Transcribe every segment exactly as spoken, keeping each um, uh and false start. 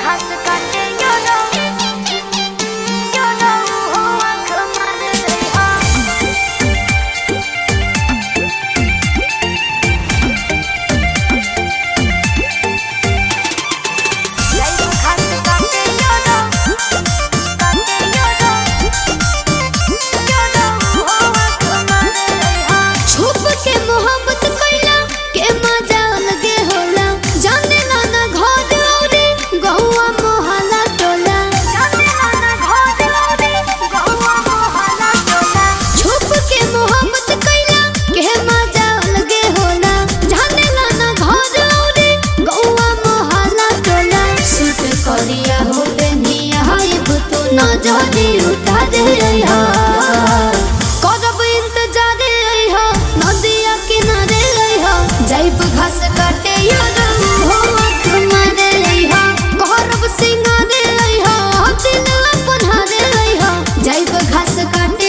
नजरी उठा दे करब इंतजार नदिया किनारे जाइब घास काटे करब सिंगारे दिल अपन हारे जाइब घास काटे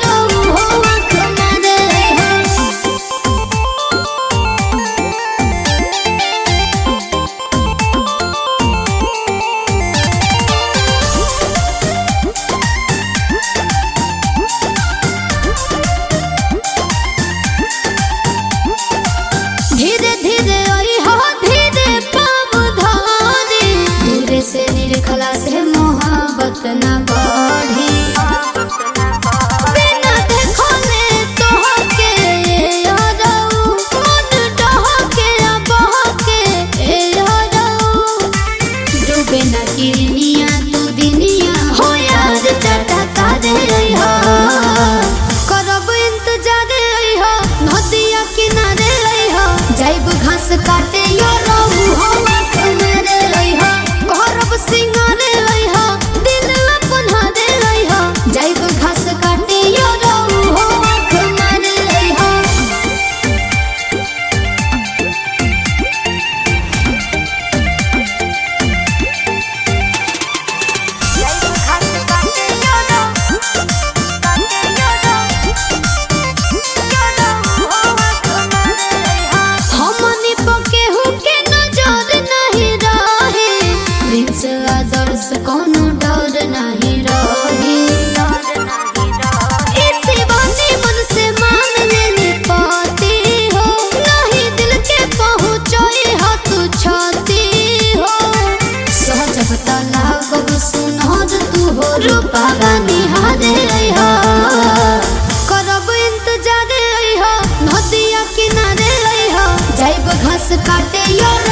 से निरखला से मोहब्बत न बढ़ी बिना देखले तोहके यारौ मन डहके बहके यारौ डूबे न किरनिया तू दिनिया हो यार टटका दे करब इंतजार नदिया किनारे जाइब घास काटे यारौ सिंगारे दिल अपन हारे जाइब घास काटे हमनी पके हुके नजर नहीं रहे आदर्श कोनो डर नहीं रही इसी बानी मन से मान लेने पाती हो नहीं दिल के पहुँचाई हो तू छाती हो सहज तला कब सुनहर तू हो रूपा निहारे करब इंतजार नदिया किनारे जाइब घास काटे यार।